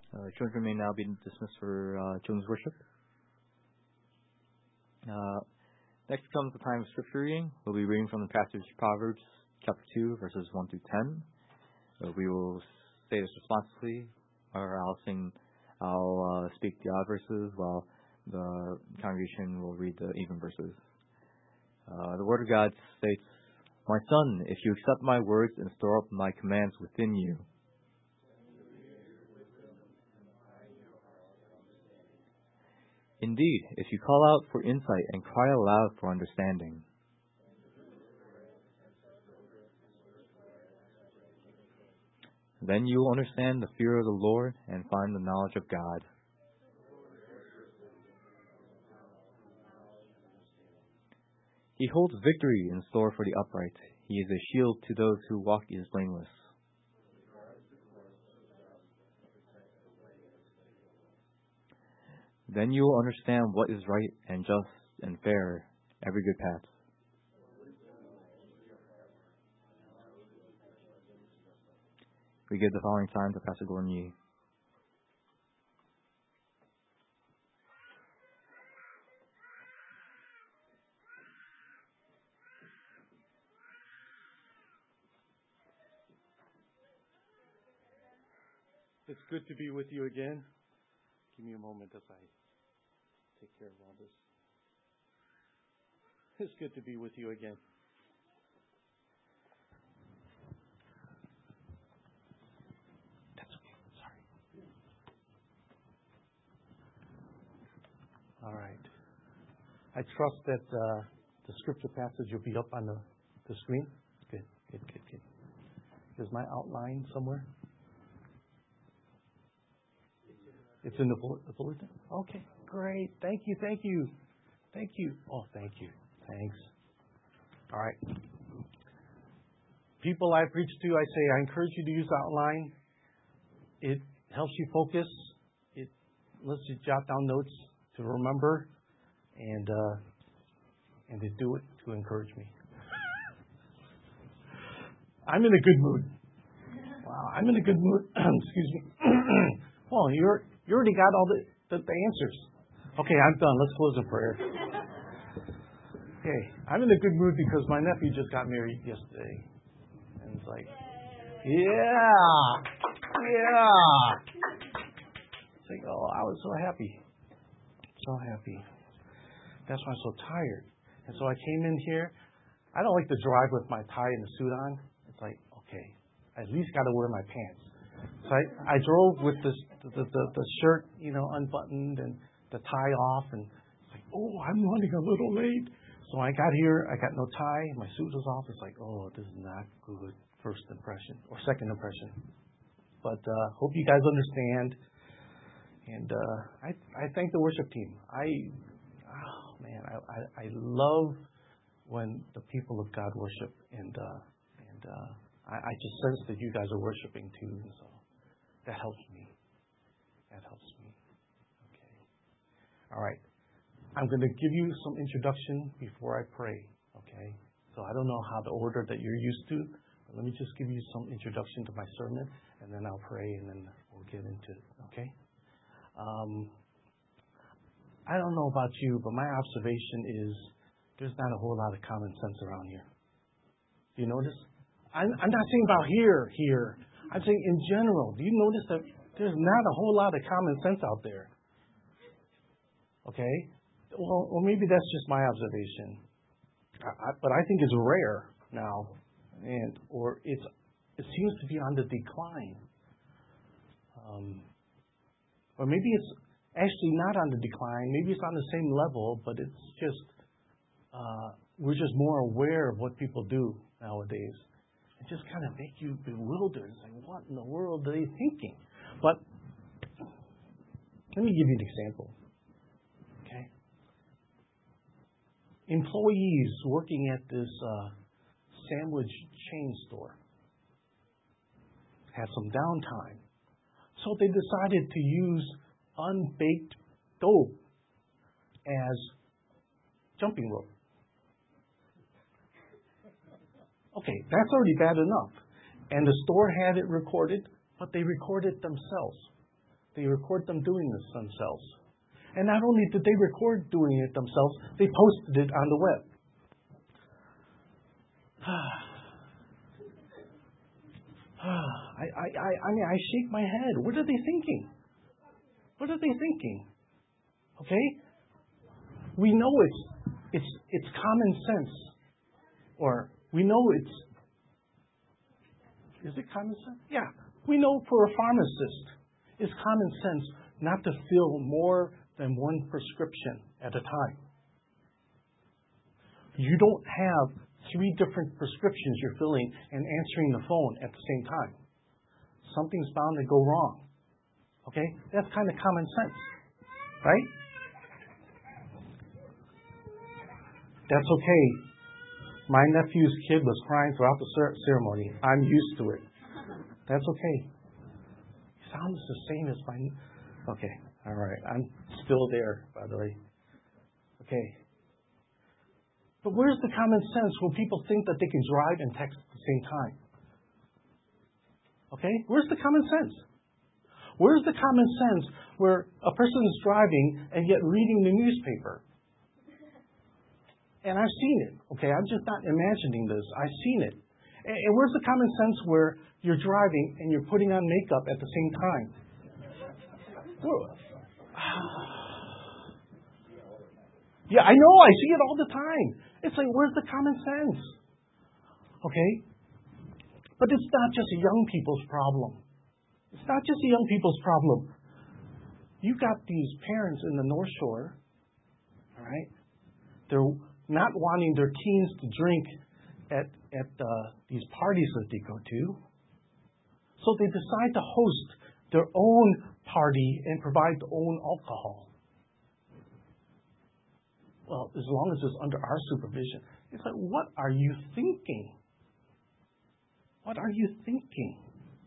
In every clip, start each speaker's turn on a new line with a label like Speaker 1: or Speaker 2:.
Speaker 1: Children may now be dismissed for children's worship. Next comes the time of scripture reading. We'll be reading from the passage Proverbs chapter 2, verses 1 through 10. We will say this responsibly, or I'll speak the odd verses while the congregation will read the even verses. The Word of God states, "My son, if you accept my words and store up my commands within you, indeed, if you call out for insight and cry aloud for understanding, then you will understand the fear of the Lord and find the knowledge of God. He holds victory in store for the upright. He is a shield to those who walk is blameless. Then you will understand what is right and just and fair, every good path. We give the following time to Pastor Gordon Yee.
Speaker 2: It's good to be with you again. Give me a moment as I take care of all this. It's good to be with you again. That's okay. Sorry. All right. I trust that the scripture passage will be up on the screen. Good. Is my outline somewhere? It's in the bulletin? Okay, great. Thank you. Oh, thank you. Thanks. All right. People I preach to, I say, I encourage you to use the outline. It helps you focus. It lets you jot down notes to remember and to do it to encourage me. I'm in a good mood. Wow, I'm in a good mood. Excuse me. Well, you already got all the answers. Okay, I'm done. Let's close in prayer. Okay, I'm in a good mood because my nephew just got married yesterday. And it's like, yeah. It's like, oh, I was so happy. That's why I'm so tired. And so I came in here. I don't like to drive with my tie and the suit on. It's like, okay, I at least got to wear my pants. So I drove with the shirt, unbuttoned and the tie off, and it's like, oh, I'm running a little late. So I got here, I got no tie, my suit was off. It's like, oh, this is not good first impression or second impression. But hope you guys understand. And I thank the worship team. I love when the people of God worship, and I just sense that you guys are worshiping too, and so that helps me. Okay. All right. I'm going to give you some introduction before I pray. Okay. So I don't know how the order that you're used to, but let me just give you some introduction to my sermon, and then I'll pray, and then we'll get into it. Okay. I don't know about you, but my observation is there's not a whole lot of common sense around here. Do you notice? I'm not saying about here. I'm saying in general. Do you notice that there's not a whole lot of common sense out there? Okay? Well, maybe that's just my observation. But I think it's rare now, or it seems to be on the decline. Or maybe it's actually not on the decline. Maybe it's on the same level, but it's just we're just more aware of what people do nowadays. It just kind of make you bewildered. It's like, what in the world are they thinking? But let me give you an example. Okay? Employees working at this sandwich chain store had some downtime. So they decided to use unbaked dough as jumping rope. Okay, that's already bad enough. And the store had it recorded, but they recorded themselves. They record them doing this themselves. And not only did they record doing it themselves, they posted it on the web. I shake my head. What are they thinking? What are they thinking? Okay? We know it's common sense. Or we know is it common sense? Yeah. We know for a pharmacist, it's common sense not to fill more than one prescription at a time. You don't have 3 different prescriptions you're filling and answering the phone at the same time. Something's bound to go wrong. Okay? That's kind of common sense. Right? That's okay. My nephew's kid was crying throughout the ceremony. I'm used to it. That's okay. He sounds the same as my... Okay. All right. I'm still there, by the way. Okay. But where's the common sense when people think that they can drive and text at the same time? Okay? Where's the common sense? Where's the common sense where a person is driving and yet reading the newspaper? And I've seen it. Okay? I'm just not imagining this. I've seen it. And where's the common sense where you're driving and you're putting on makeup at the same time? Yeah, I know. I see it all the time. It's like, where's the common sense? Okay? But it's not just young people's problem. It's not just the young people's problem. You've got these parents in the North Shore, all right? They're not wanting their teens to drink at these parties that they go to. So they decide to host their own party and provide their own alcohol. Well, as long as it's under our supervision. It's like, what are you thinking? What are you thinking?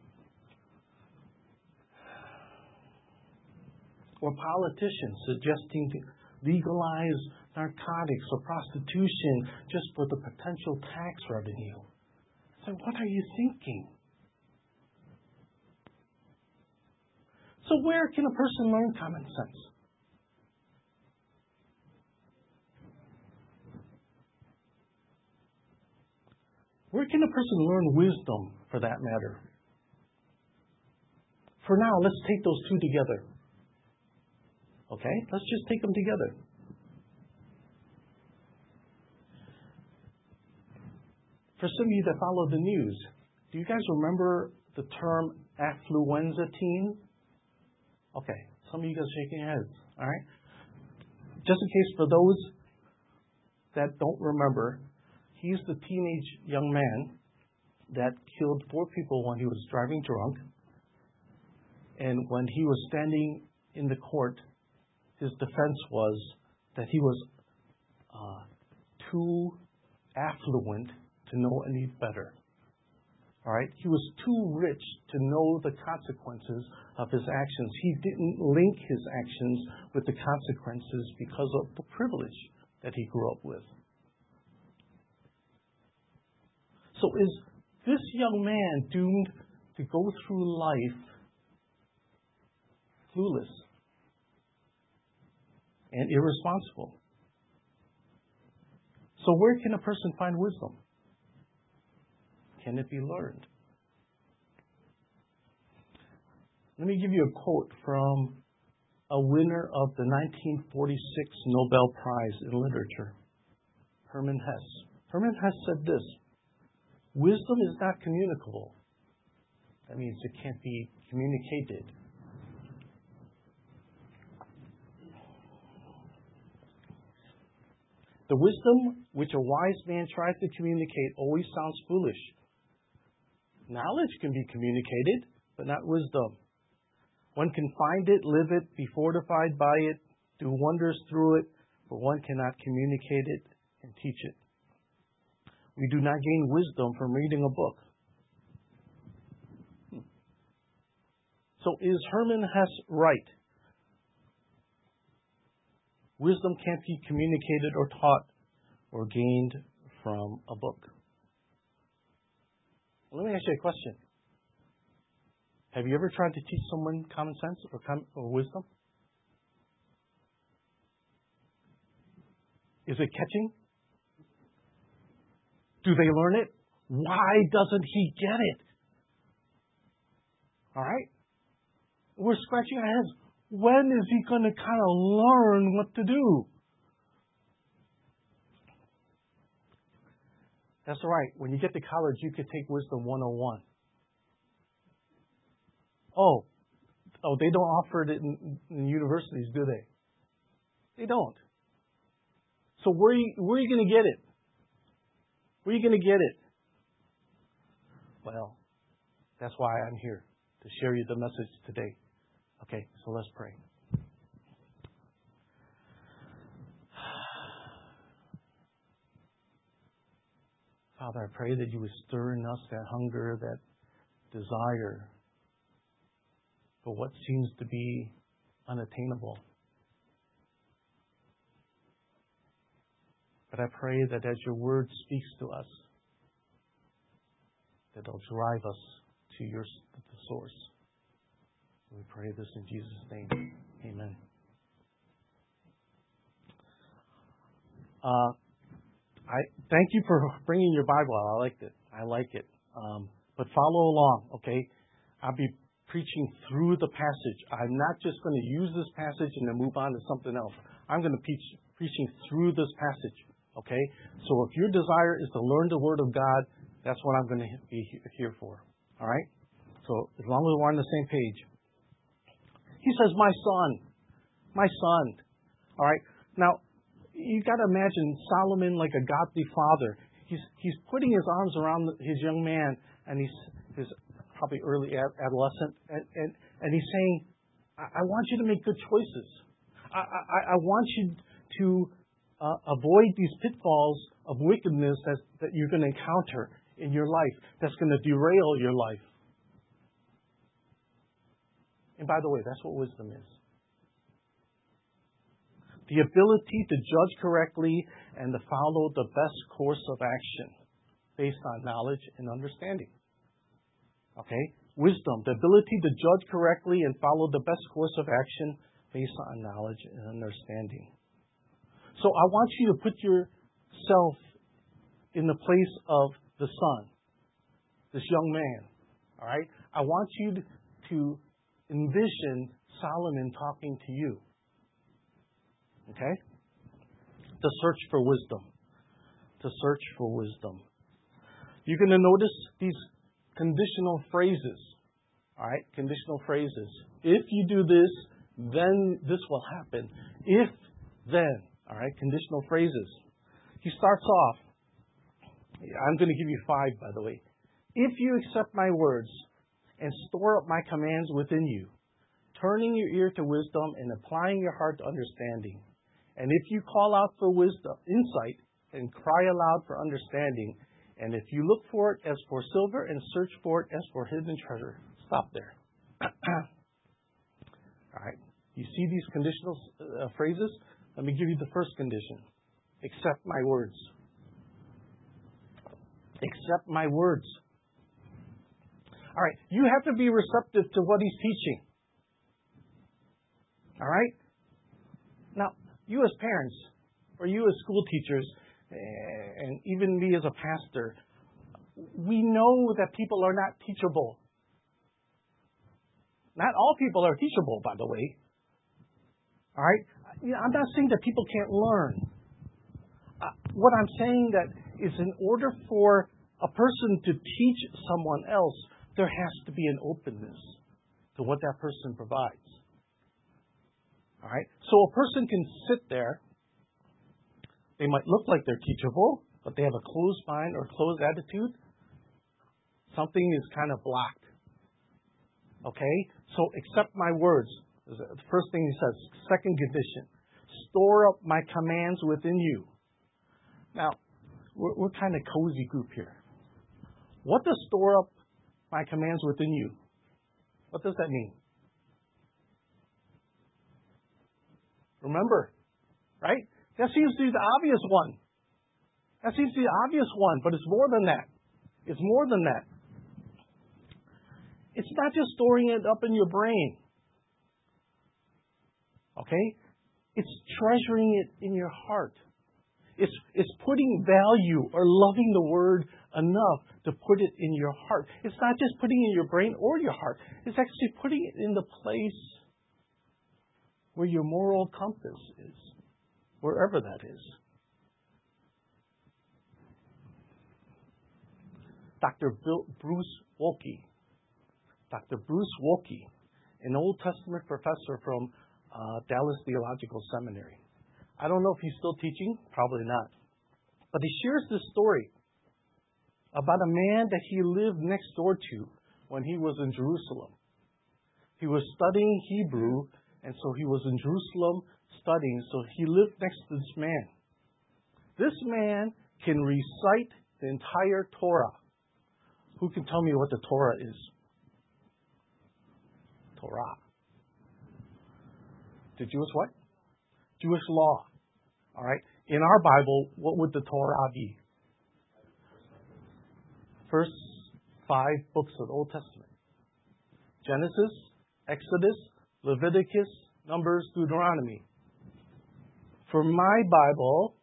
Speaker 2: Or politicians suggesting to legalize narcotics or prostitution just for the potential tax revenue. So what are you thinking? So where can a person learn common sense? Where can a person learn wisdom, for that matter? For now, let's take those 2 together. Okay? Let's just take them together. For some of you that follow the news, do you guys remember the term affluenza teen? Okay, some of you guys are shaking your heads. All right? Just in case for those that don't remember, he's the teenage young man that killed 4 people when he was driving drunk. And when he was standing in the court, his defense was that he was too affluent to know any better. All right? He was too rich to know the consequences of his actions. He didn't link his actions with the consequences because of the privilege that he grew up with. So is this young man doomed to go through life clueless and irresponsible? So where can a person find wisdom? Can it be learned? Let me give you a quote from a winner of the 1946 Nobel Prize in Literature, Hermann Hesse. Hermann Hesse said this: wisdom is not communicable. That means it can't be communicated. The wisdom which a wise man tries to communicate always sounds foolish. Knowledge can be communicated, but not wisdom. One can find it, live it, be fortified by it, do wonders through it, but one cannot communicate it and teach it. We do not gain wisdom from reading a book. So is Hermann Hesse right? Wisdom can't be communicated or taught or gained from a book. Let me ask you a question. Have you ever tried to teach someone common sense or wisdom? Is it catching? Do they learn it? Why doesn't he get it? All right? We're scratching our heads. When is he going to kind of learn what to do? That's right. When you get to college, you could take Wisdom 101. Oh, they don't offer it in universities, do they? They don't. So where are you going to get it? Where are you going to get it? Well, that's why I'm here, to share you the message today. Okay, so let's pray. Father, I pray that you would stir in us that hunger, that desire for what seems to be unattainable. But I pray that as your word speaks to us, that it'll drive us to the source. We pray this in Jesus' name. Amen. I thank you for bringing your Bible. I like it. But follow along, okay? I'll be preaching through the passage. I'm not just going to use this passage and then move on to something else. I'm going to be preaching through this passage, okay? So if your desire is to learn the Word of God, that's what I'm going to be here for, all right? So as long as we're on the same page. He says, my son, all right? Now, you got to imagine Solomon like a godly father. He's putting his arms around his young man, and he's probably early adolescent, and he's saying, I want you to make good choices. I want you to avoid these pitfalls of wickedness that you're going to encounter in your life that's going to derail your life. And by the way, that's what wisdom is. The ability to judge correctly and to follow the best course of action based on knowledge and understanding. Okay? Wisdom, the ability to judge correctly and follow the best course of action based on knowledge and understanding. So I want you to put yourself in the place of the son, this young man. All right? I want you to envision Solomon talking to you. Okay? To search for wisdom. To search for wisdom. You're going to notice these conditional phrases. All right? Conditional phrases. If you do this, then this will happen. If, then. All right? Conditional phrases. He starts off. I'm going to give you 5, by the way. If you accept my words and store up my commands within you, turning your ear to wisdom and applying your heart to understanding. And if you call out for wisdom, insight, and cry aloud for understanding, and if you look for it as for silver and search for it as for hidden treasure. Stop there. All right. You see these conditional phrases? Let me give you the first condition. Accept my words. Accept my words. All right. You have to be receptive to what he's teaching. All right? Now, you as parents, or you as school teachers, and even me as a pastor, we know that people are not teachable. Not all people are teachable, by the way. All right? I'm not saying that people can't learn. What I'm saying that is in order for a person to teach someone else, there has to be an openness to what that person provides. All right? So a person can sit there. They might look like they're teachable, but they have a closed mind or closed attitude. Something is kind of blocked. Okay? So accept my words. The first thing he says. Second condition. Store up my commands within you. Now, we're kind of cozy group here. What does store up my commands within you? What does that mean? Remember, right? That seems to be the obvious one. That seems to be the obvious one, but it's more than that. It's more than that. It's not just storing it up in your brain. Okay? It's treasuring it in your heart. It's putting value or loving the Word enough to put it in your heart. It's not just putting it in your brain or your heart. It's actually putting it in the place where your moral compass is, wherever that is. Dr. Bruce Waltke, an Old Testament professor from Dallas Theological Seminary. I don't know if he's still teaching, probably not. But he shares this story about a man that he lived next door to when he was in Jerusalem. He was studying Hebrew, and so he was in Jerusalem studying, so he lived next to this man. This man can recite the entire Torah. Who can tell me what the Torah is? Torah. The Jewish what? Jewish law. All right. In our Bible, what would the Torah be? First 5 books of the Old Testament. Genesis, Exodus, Leviticus, Numbers, Deuteronomy. For my Bible,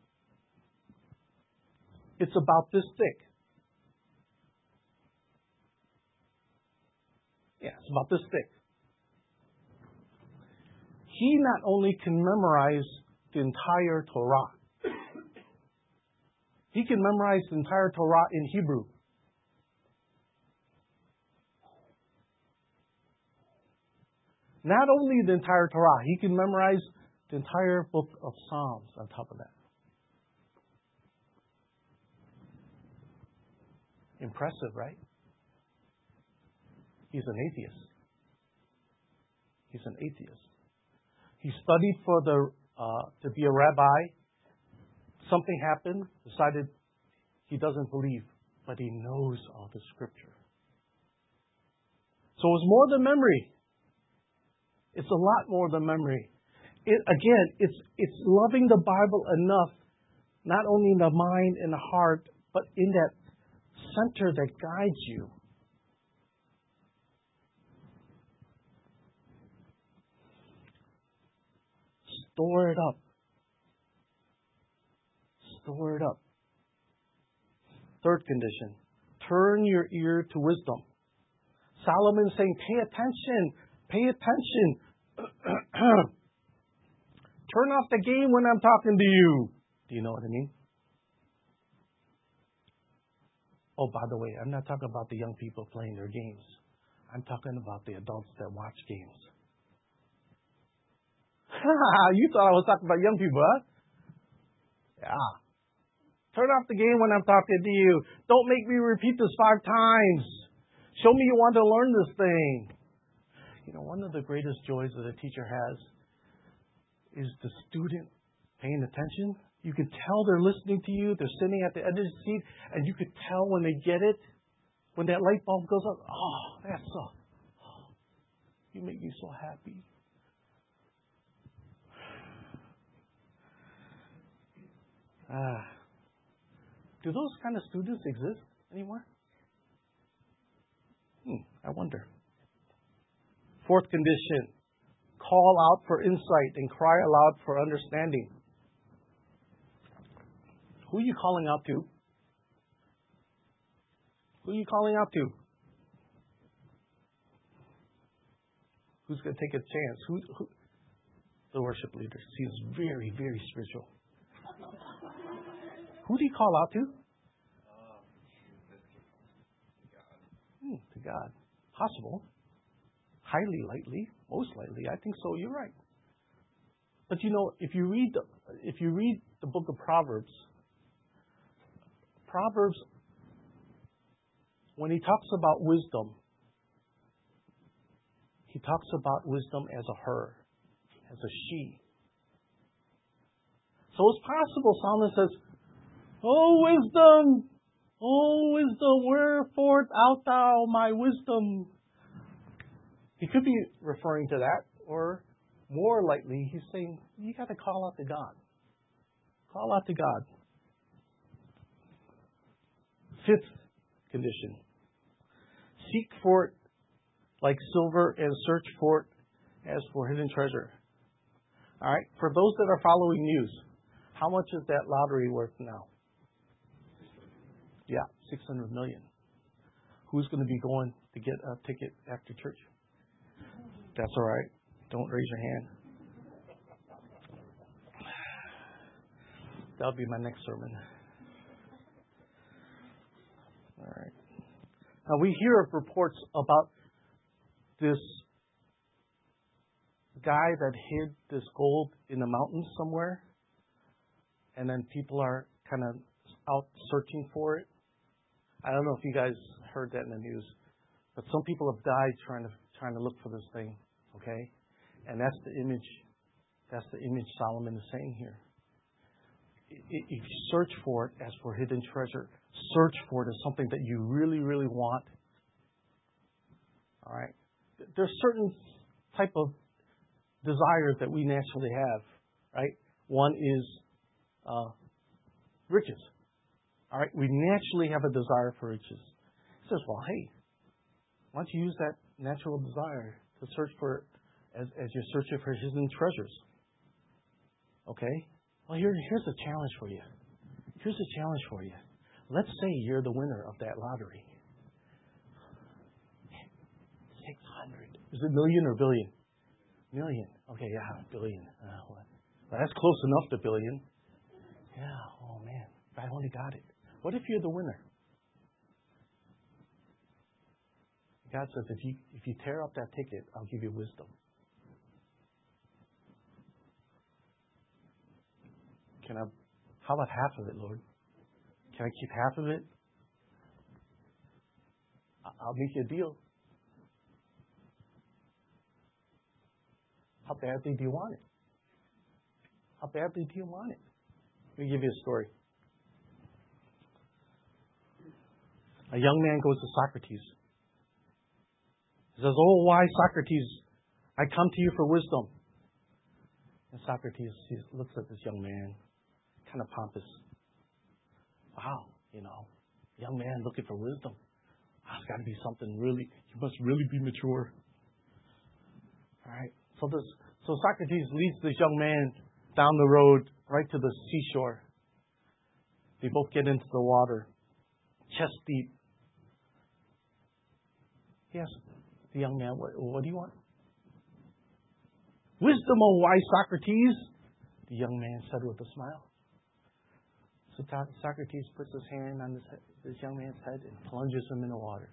Speaker 2: it's about this thick. Yeah, it's about this thick. He not only can memorize the entire Torah, he can memorize the entire Torah in Hebrew. Not only the entire Torah, he can memorize the entire book of Psalms on top of that. Impressive, right? He's an atheist. He's an atheist. He studied for to be a rabbi. Something happened, decided he doesn't believe, but he knows all the Scripture. So it's more than memory. It's a lot more than memory. It's loving the Bible enough, not only in the mind and the heart, but in that center that guides you. Store it up. Store it up. Third condition, turn your ear to wisdom. Solomon's saying, pay attention. Pay attention. Turn off the game when I'm talking to you. Do you know what I mean? Oh, by the way, I'm not talking about the young people playing their games. I'm talking about the adults that watch games. You thought I was talking about young people, huh? Yeah. Turn off the game when I'm talking to you. Don't make me repeat this 5 times. Show me you want to learn this thing. You know, one of the greatest joys that a teacher has is the student paying attention. You can tell they're listening to you. They're sitting at the edge of the seat, and you could tell when they get it. When that light bulb goes up, you make me so happy. Do those kind of students exist anymore? I wonder. Fourth condition, call out for insight and cry aloud for understanding. Who are you calling out to? Who are you calling out to? Who's going to take a chance? Who? The worship leader. He's very, very spiritual. Who do you call out to? To God. Possible. Highly likely. Most likely. I think so. You're right. But you know, if you read the book of Proverbs, when he talks about wisdom, he talks about wisdom as a her, as a she. So it's possible Solomon says, Oh wisdom, wherefore art thou my wisdom? He could be referring to that, or more likely, he's saying, you got to call out to God. Call out to God. Fifth condition. Seek for it like silver and search for it as for hidden treasure. All right. For those that are following news, how much is that lottery worth now? Yeah, $600 million. Who's going to be going to get a ticket after church? That's all right. Don't raise your hand. That'll be my next sermon. All right. Now we hear of reports about this guy that hid this gold in the mountains somewhere, and then people are kind of out searching for it. I don't know if you guys heard that in the news, but some people have died trying to look for this thing. Okay, and that's the image. That's the image Solomon is saying here. If you search for it as for hidden treasure, search for it as something that you really, really want. All right, there's certain type of desires that we naturally have. Right, one is riches. All right, we naturally have a desire for riches. He says, well, hey, why don't you use that natural desire to search for as you're searching for hidden treasures? Okay? Well, here's a challenge for you. Here's a challenge for you. Let's say you're the winner of that lottery. 600. Is it million or billion? Million. Okay, yeah, billion. Well, that's close enough to billion. Yeah, oh man, if I only got it. What if you're the winner? God says, if you tear up that ticket, I'll give you wisdom. How about half of it, Lord? Can I keep half of it? I'll make you a deal. How badly do you want it? How badly do you want it? Let me give you a story. A young man goes to Socrates. He says, oh, wise Socrates, I come to you for wisdom. And Socrates looks at this young man, kind of pompous. Wow, young man looking for wisdom. It's got to be something really, you must really be mature. All right. So Socrates leads this young man down the road right to the seashore. They both get into the water, chest deep. He asks the young man, what do you want? Wisdom, O wise Socrates, the young man said with a smile. So Socrates puts his hand on this young man's head and plunges him in the water.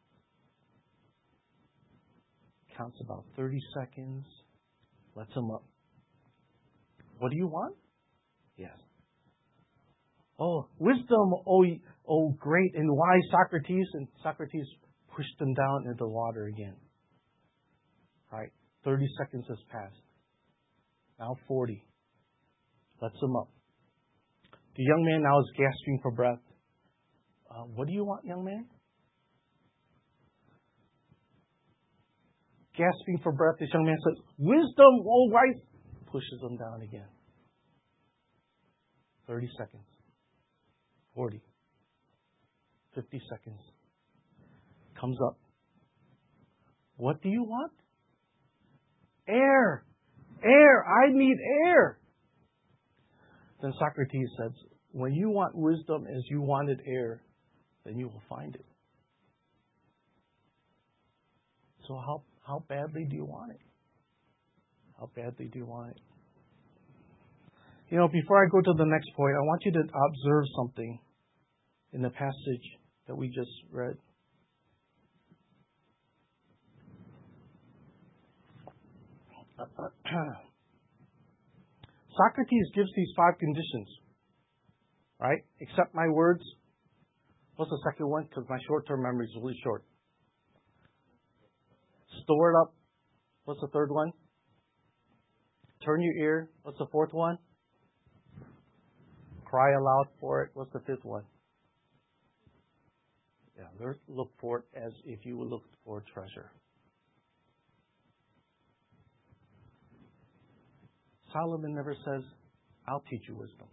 Speaker 2: Counts about 30 seconds, lets him up. What do you want? Yes. Oh, wisdom, oh great and wise Socrates. And Socrates pushed him down into the water again. All right, 30 seconds has passed. Now 40. Lets him up. The young man now is gasping for breath. What do you want, young man? Gasping for breath, this young man says, wisdom, oh wise. Pushes him down again. 30 seconds. 40. 50 seconds. Comes up. What do you want? Air. Air. I need air. Then Socrates says, when you want wisdom as you wanted air, then you will find it. So how badly do you want it? How badly do you want it? Before I go to the next point, I want you to observe something in the passage that we just read. Socrates gives these 5 conditions, right? Accept my words. What's the second one? Because my short-term memory is really short. Store it up. What's the third one? Turn your ear. What's the fourth one? Cry aloud for it. What's the fifth one? Yeah, look for it as if you would look for a treasure. Solomon never says, I'll teach you wisdom.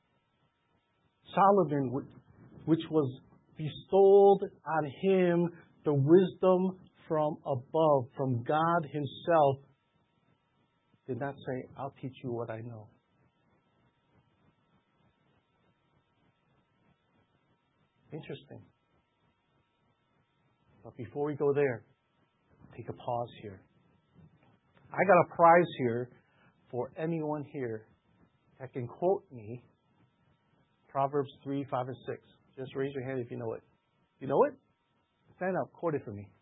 Speaker 2: Solomon, which was bestowed on him the wisdom from above, from God Himself, did not say, I'll teach you what I know. Interesting. But before we go there, take a pause here. I got a prize here for anyone here that can quote me Proverbs 3, 5, and 6. Just raise your hand if you know it. You know it? Stand up. Quote it for me.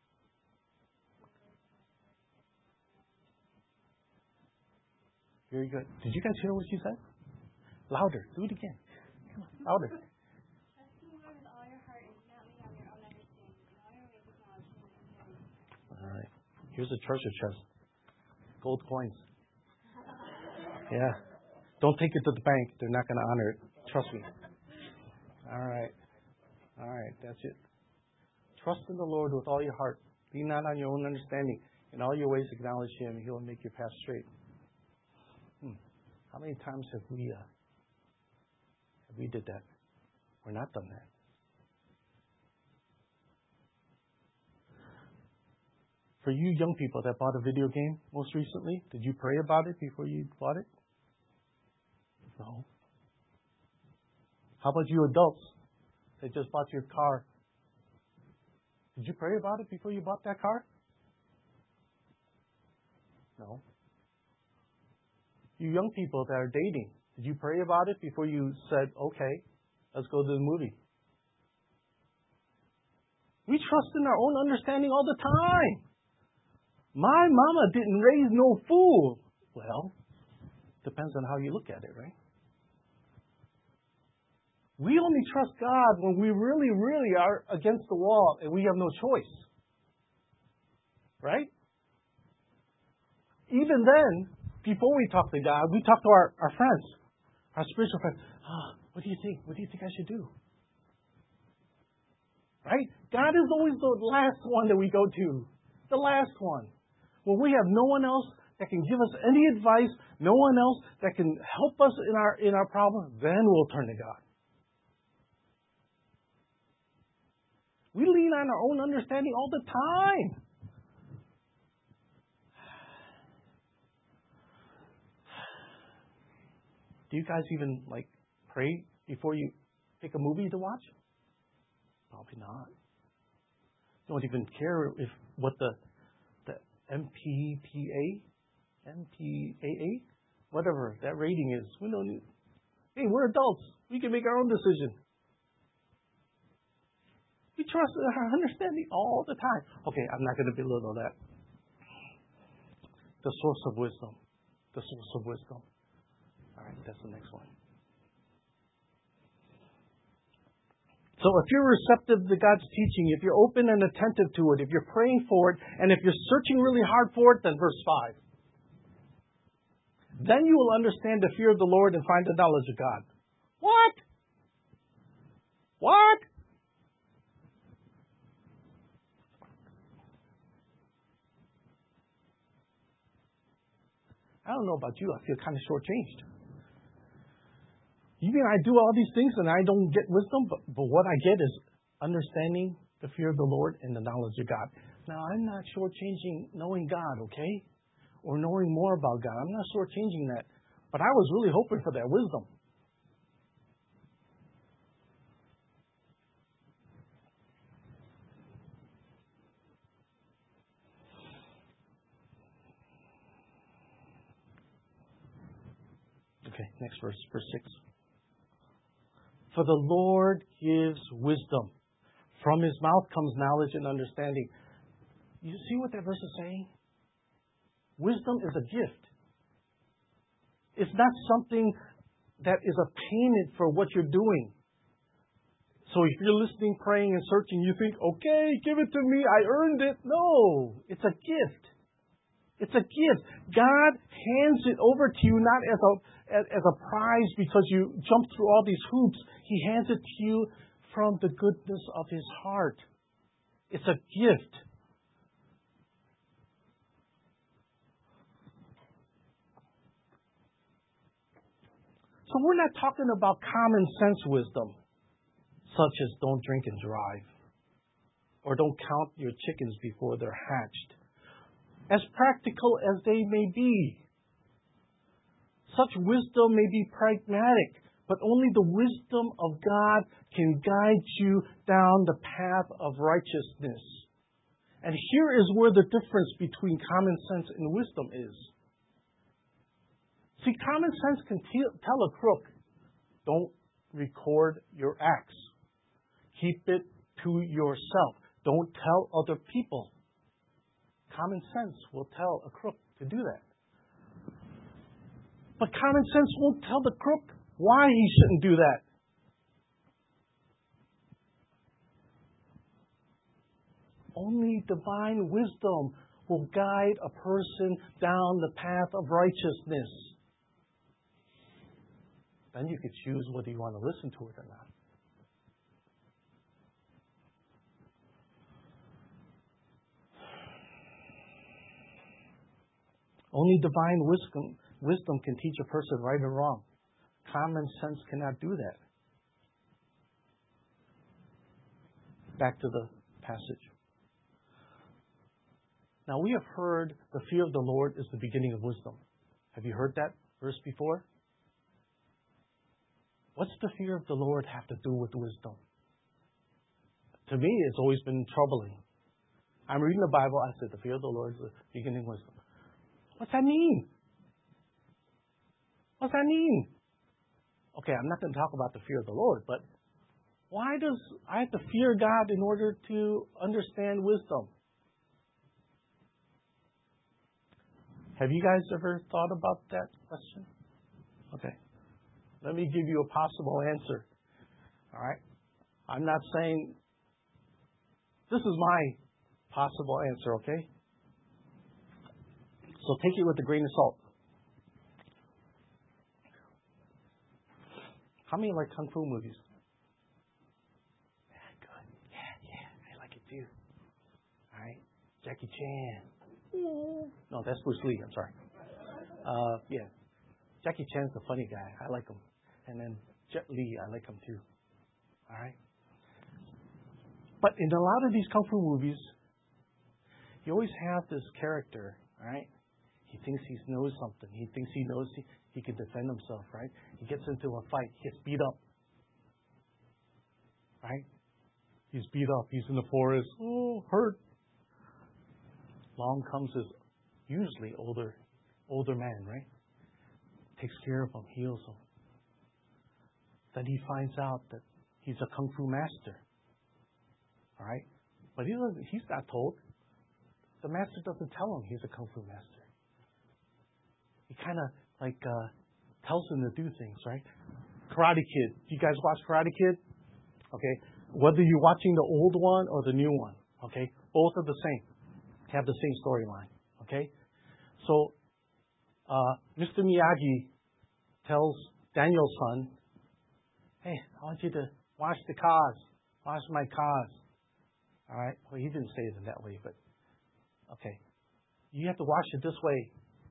Speaker 2: Very good. Did you guys hear what you said? Louder. Do it again. Come on. Louder. All right. Here's a treasure chest. Gold coins. Yeah. Don't take it to the bank. They're not going to honor it. Trust me. All right. All right. That's it. Trust in the Lord with all your heart. Lean not on your own understanding. In all your ways acknowledge Him, and He will make your path straight. How many times have we did that? We're not done that. For you young people that bought a video game most recently, did you pray about it before you bought it? No. How about you adults that just bought your car? Did you pray about it before you bought that car? No. You young people that are dating, did you pray about it before you said, okay, let's go to the movie? We trust in our own understanding all the time. My mama didn't raise no fool. Well, depends on how you look at it, right? We only trust God when we really, really are against the wall and we have no choice. Right? Even then, before we talk to God, we talk to our friends, our spiritual friends. What do you think? What do you think I should do? Right? God is always the last one that we go to. The last one. When we have no one else that can give us any advice, no one else that can help us in our problem, then we'll turn to God. We lean on our own understanding all the time. Do you guys even pray before you pick a movie to watch? Probably not. You don't even care what the MPAA, whatever that rating is. We don't. Hey, we're adults. We can make our own decision. We trust in our understanding all the time. Okay, I'm not going to belittle that. The source of wisdom. The source of wisdom. All right, that's the next one. So if you're receptive to God's teaching, if you're open and attentive to it, if you're praying for it, and if you're searching really hard for it, then verse 5. Then you will understand the fear of the Lord and find the knowledge of God. What? What? I don't know about you. I feel kind of shortchanged. You mean I do all these things and I don't get wisdom? But what I get is understanding the fear of the Lord and the knowledge of God. Now, I'm not shortchanging knowing God, okay? Or knowing more about God. I'm not shortchanging that. But I was really hoping for that wisdom. Okay, next verse, verse 6. For the Lord gives wisdom. From His mouth comes knowledge and understanding. You see what that verse is saying? Wisdom is a gift. It's not something that is a payment for what you're doing. So if you're listening, praying, and searching, you think, okay, give it to me, I earned it. No, it's a gift. It's a gift. God hands it over to you not as a prize because you jumped through all these hoops. He hands it to you from the goodness of His heart. It's a gift. So we're not talking about common sense wisdom, such as don't drink and drive. or don't count your chickens before they're hatched. As practical as they may be, such wisdom may be pragmatic, but only the wisdom of God can guide you down the path of righteousness. And here is where the difference between common sense and wisdom is. See, common sense can tell a crook, don't record your acts. Keep it to yourself. Don't tell other people. Common sense will tell a crook to do that. But common sense won't tell the crook why he shouldn't do that. Only divine wisdom will guide a person down the path of righteousness. Then you could choose whether you want to listen to it or not. Only divine wisdom can teach a person right or wrong. Common sense cannot do that. Back to the passage. Now we have heard the fear of the Lord is the beginning of wisdom. Have you heard that verse before? What's the fear of the Lord have to do with wisdom? To me, it's always been troubling. I'm reading the Bible, I said the fear of the Lord is the beginning of wisdom. What's that mean? What's that mean? Okay, I'm not going to talk about the fear of the Lord, but why does I have to fear God in order to understand wisdom? Have you guys ever thought about that question? Okay. Let me give you a possible answer. All right? I'm not saying this is my possible answer, okay? So take it with a grain of salt. How many like Kung Fu movies? Yeah, good. Yeah, I like it too. All right? Jackie Chan. No, that's Bruce Lee, I'm sorry. Yeah. Jackie Chan's the funny guy. I like him. And then Jet Li, I like him too. All right? But in a lot of these Kung Fu movies, you always have this character, all right? He thinks he knows something. He thinks he knows he can defend himself, right? He gets into a fight. He gets beat up. Right? He's beat up. He's in the forest. Oh, hurt. Along comes his usually older man, right? Takes care of him, heals him. Then he finds out that he's a Kung Fu master. All right? But he's not told. The master doesn't tell him he's a Kung Fu master. He kind of tells him to do things, right? Karate Kid. Do you guys watch Karate Kid? Okay. Whether you're watching the old one or the new one, okay? Both are the same. Have the same storyline, okay? So, Mr. Miyagi tells Daniel's son, hey, I want you to wash the cars. Wash my cars. All right? Well, he didn't say it in that way, but okay. You have to wash it this way.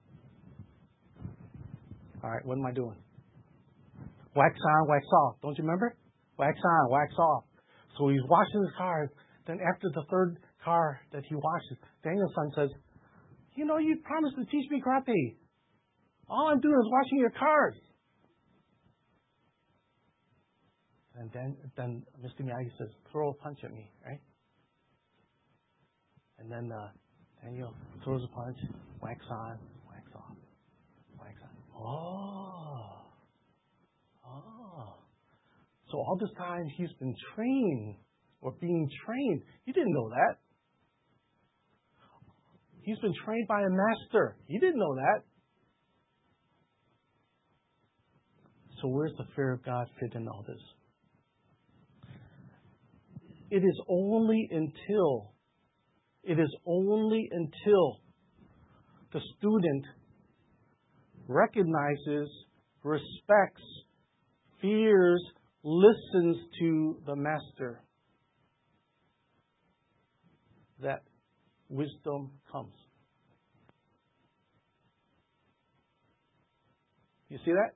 Speaker 2: All right, what am I doing? Wax on, wax off. Don't you remember? Wax on, wax off. So he's washing his cars. Then after the third car that he washes, Daniel's son says, you know, you promised to teach me karate. All I'm doing is washing your cars. And then Mr. Miyagi says, throw a punch at me, right? And then Daniel throws a punch, wax on, wax off, wax on. Oh. So all this time he's been trained or being trained. He didn't know that. He's been trained by a master. He didn't know that. So where's the fear of God fit in all this? It is only until the student recognizes, respects, fears, listens to the master that wisdom comes. You see that?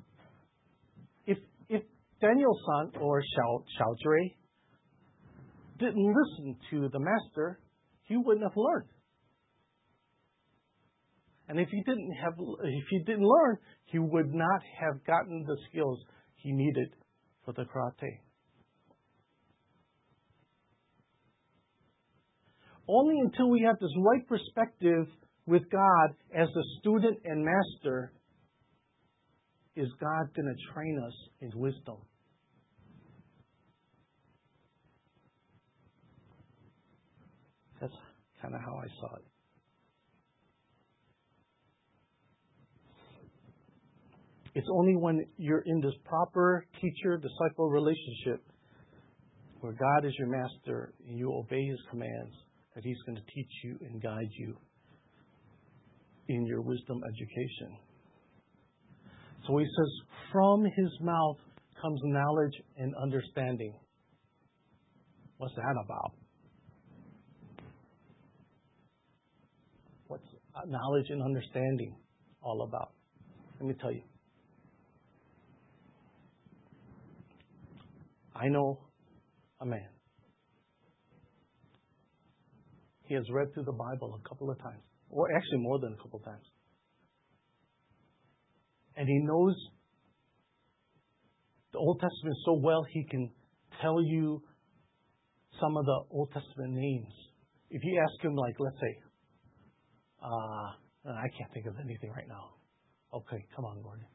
Speaker 2: If Daniel's son or Xiao Zhui didn't listen to the master, he wouldn't have learned. And if he didn't learn, he would not have gotten the skills he needed for the karate. Only until we have this right perspective with God as the student and master is God going to train us in wisdom. That's kind of how I saw it. It's only when you're in this proper teacher-disciple relationship where God is your master and you obey His commands that He's going to teach you and guide you in your wisdom education. So He says, from His mouth comes knowledge and understanding. What's that about? What's knowledge and understanding all about? Let me tell you. I know a man. He has read through the Bible a couple of times, or actually more than a couple of times. And he knows the Old Testament so well, he can tell you some of the Old Testament names. If you ask him, like, let's say, I can't think of anything right now. Okay, come on, Lord.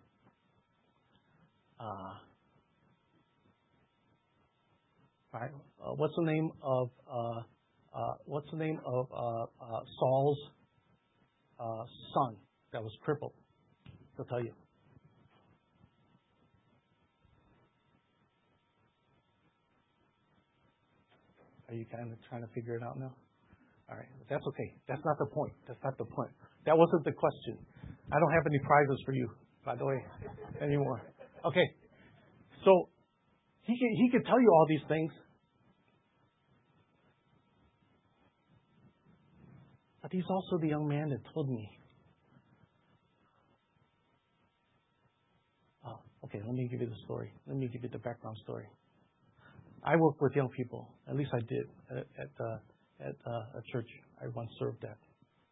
Speaker 2: Right? What's the name of Saul's son that was crippled? He'll tell you. Are you kind of trying to figure it out now? All right, that's okay. That's not the point. That wasn't the question. I don't have any prizes for you, by the way, anymore. Okay, so he could tell you all these things. But he's also the young man that told me. Oh, okay, let me give you the story. Let me give you the background story. I work with young people. At least I did at a church I once served at.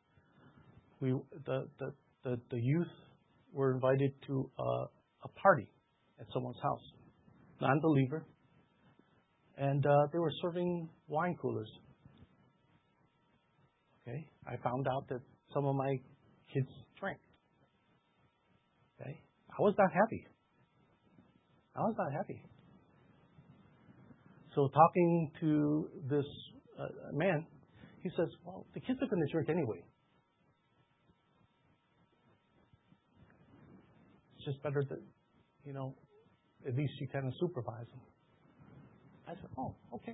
Speaker 2: The youth were invited to a party at someone's house, non-believer, and they were serving wine coolers. Okay, I found out that some of my kids drank. Okay, I was not happy. So talking to this man, he says, well, the kids are going to drink anyway. It's just better that, at least you kind of supervise them. I said, oh, okay.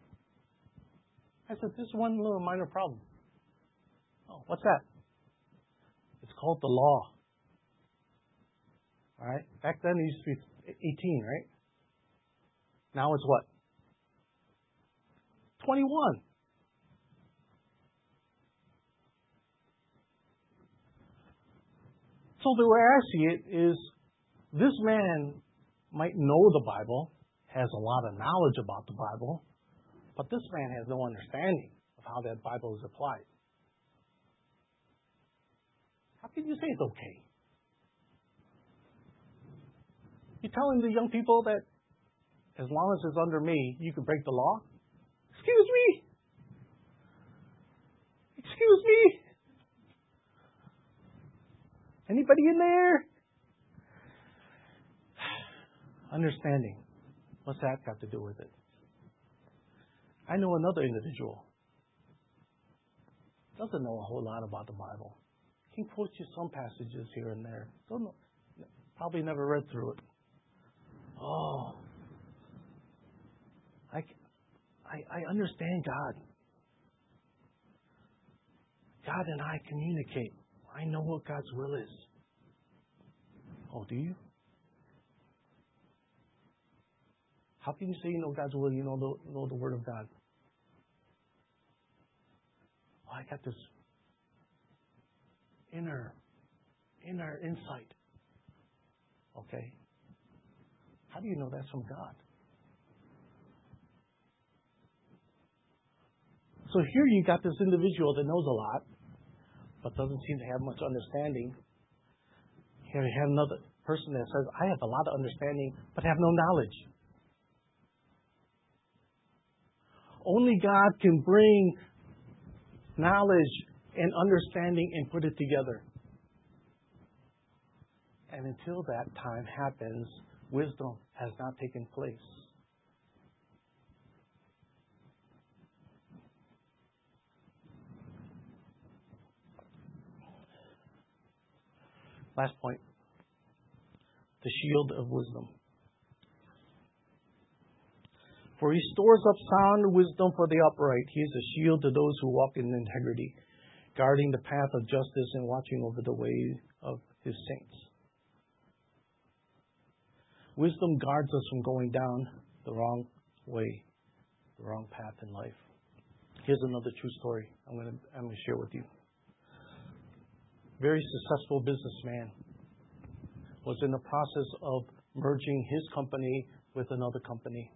Speaker 2: I said, there's one little minor problem. Oh, what's that? It's called the law. All right? Back then it used to be 18, right? Now it's what? 21. So the way I see it is this man might know the Bible, has a lot of knowledge about the Bible, but this man has no understanding of how that Bible is applied. How can you say it's okay? You're telling the young people that as long as it's under me, you can break the law? Excuse me. Anybody in there? Understanding. What's that got to do with it? I know another individual. Doesn't know a whole lot about the Bible. Can quote you some passages here and there. Don't know. Probably never read through it. Oh. I understand God. God and I communicate. I know what God's will is. Oh, do you? How can you say you know God's will? You know the Word of God. Oh, I got this inner insight. Okay. How do you know that's from God? So here you got this individual that knows a lot, but doesn't seem to have much understanding. Here you have another person that says, I have a lot of understanding, but have no knowledge. Only God can bring knowledge and understanding and put it together. And until that time happens, wisdom has not taken place. Last point. The shield of wisdom. For he stores up sound wisdom for the upright. He is a shield to those who walk in integrity, guarding the path of justice and watching over the way of his saints. Wisdom guards us from going down the wrong way, the wrong path in life. Here's another true story I'm going to share with you. Very successful businessman was in the process of merging his company with another company.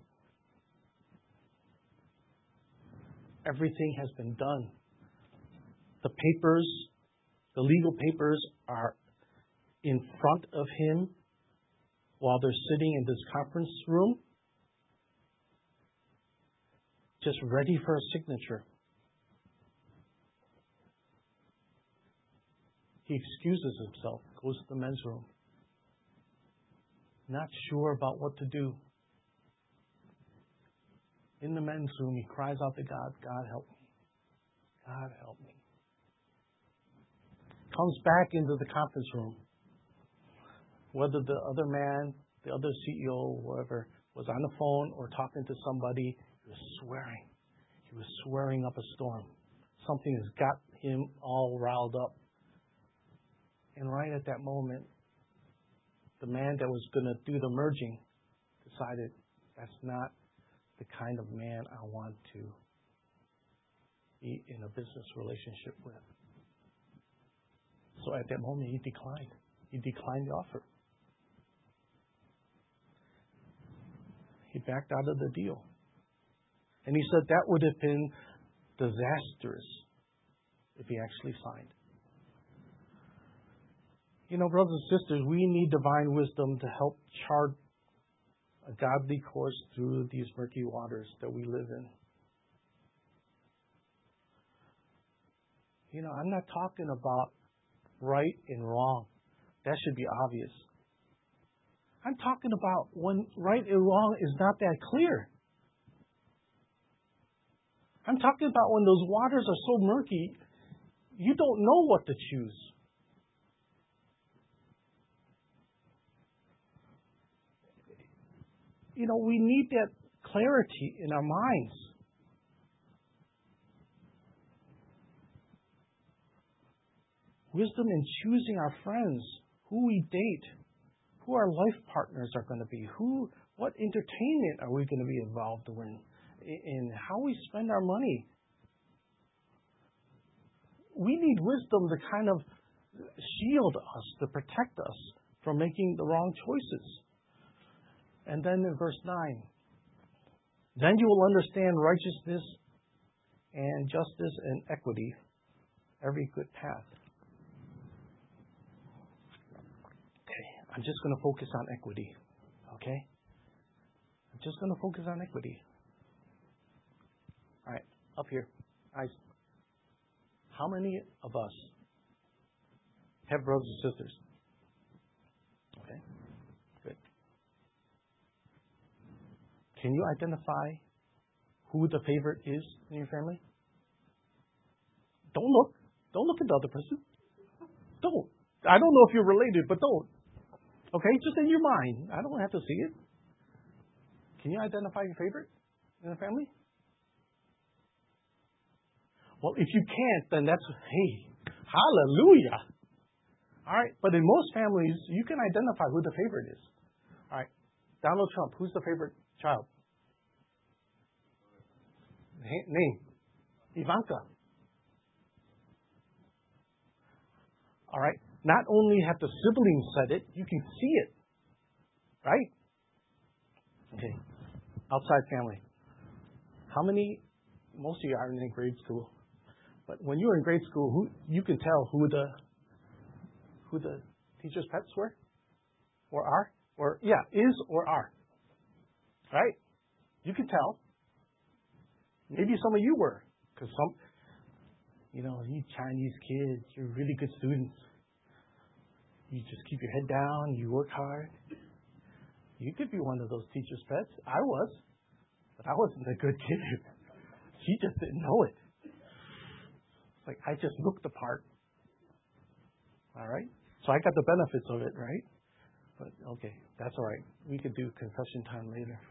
Speaker 2: Everything has been done. The papers, the legal papers are in front of him while they're sitting in this conference room, just ready for a signature. He excuses himself, goes to the men's room, not sure about what to do. In the men's room, he cries out to God, God help me. God help me. Comes back into the conference room. Whether the other man, the other CEO, whoever, was on the phone or talking to somebody, he was swearing. He was swearing up a storm. Something has got him all riled up. And right at that moment, the man that was going to do the merging decided, that's not the kind of man I want to be in a business relationship with. So at that moment, he declined. He declined the offer. He backed out of the deal. And he said that would have been disastrous if he actually signed. You know, brothers and sisters, we need divine wisdom to help chart a godly course through these murky waters that we live in. You know, I'm not talking about right and wrong. That should be obvious. I'm talking about when right and wrong is not that clear. I'm talking about when those waters are so murky, you don't know what to choose. You know, we need that clarity in our minds. Wisdom in choosing our friends, who we date, who our life partners are going to be, what entertainment are we going to be involved in how we spend our money. We need wisdom to kind of shield us, to protect us from making the wrong choices. And then in verse 9, then you will understand righteousness and justice and equity, every good path. I'm just going to focus on equity, okay? I'm just going to focus on equity. All right, up here, guys. How many of us have brothers and sisters? Okay, good. Can you identify who the favorite is in your family? Don't look. Don't look at the other person. Don't. I don't know if you're related, but don't. Okay, just in your mind. I don't have to see it. Can you identify your favorite in the family? Well, if you can't, then that's, hey, hallelujah. All right, but in most families, you can identify who the favorite is. All right, Donald Trump, who's the favorite child? Name. Ivanka. All right. Not only have the siblings said it, you can see it. Right? Okay. Outside family. How many most of you aren't in grade school, but when you were in grade school, you can tell who the teacher's pets were, or are, or is or are, right? You can tell. Maybe some of you were, because you Chinese kids, you're really good students. You just keep your head down, you work hard. You could be one of those teacher's pets. I was, but I wasn't a good kid. She just didn't know it. Like, I just looked the part. All right? So I got the benefits of it, right? But, okay, that's all right. We could do confession time later.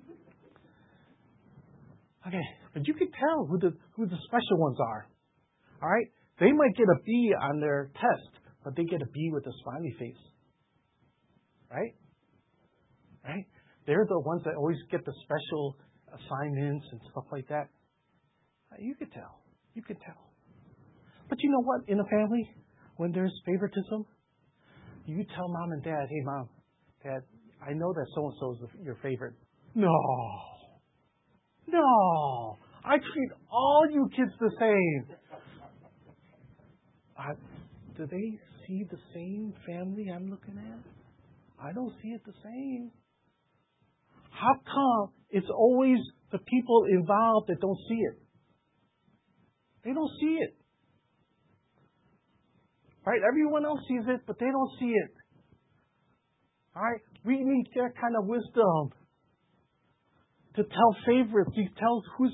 Speaker 2: Okay, but you can tell who the special ones are. All right? They might get a B on their test, but they get a B with a smiley face. Right? Right? They're the ones that always get the special assignments and stuff like that. You could tell. You could tell. But you know what? In a family, when there's favoritism, you tell mom and dad, hey, Mom, Dad, I know that so-and-so is your favorite. No. I treat all you kids the same. Do they see the same family I'm looking at? I don't see it the same. How come it's always the people involved that don't see it? They don't see it. Right? Everyone else sees it, but they don't see it. All right? We need that kind of wisdom to tell favorites, to tell who's,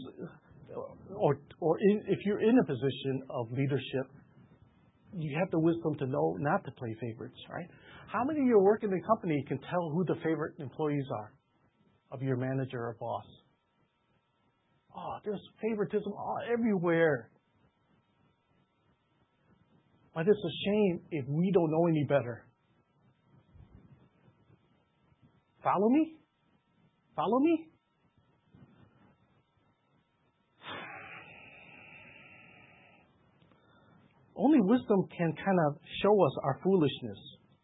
Speaker 2: if you're in a position of leadership, you have the wisdom to know not to play favorites, right? How many of you work in the company can tell who the favorite employees are of your manager or boss? Oh, there's favoritism everywhere. But it's a shame if we don't know any better. Follow me? Follow me? Only wisdom can kind of show us our foolishness.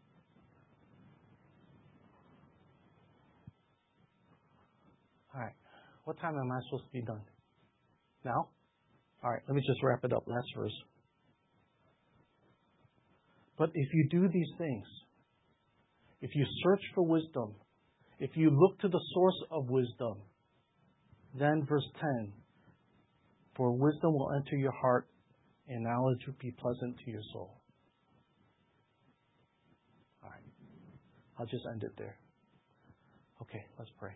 Speaker 2: All right. What time am I supposed to be done? Now? All right. Let me just wrap it up. Last verse. But if you do these things, if you search for wisdom, if you look to the source of wisdom, then verse 10, for wisdom will enter your heart and knowledge will be pleasant to your soul. All right. I'll just end it there. Okay, let's pray.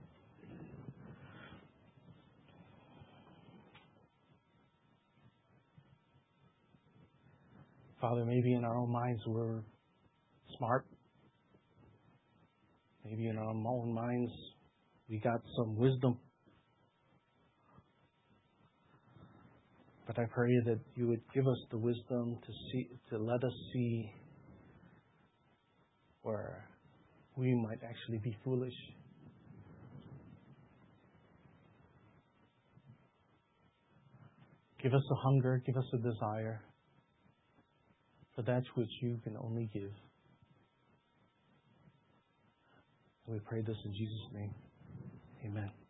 Speaker 2: Father, maybe in our own minds we're smart. Maybe in our own minds we got some wisdom. But I pray that you would give us the wisdom to let us see where we might actually be foolish. Give us a hunger, give us a desire for that which you can only give. We pray this in Jesus' name. Amen.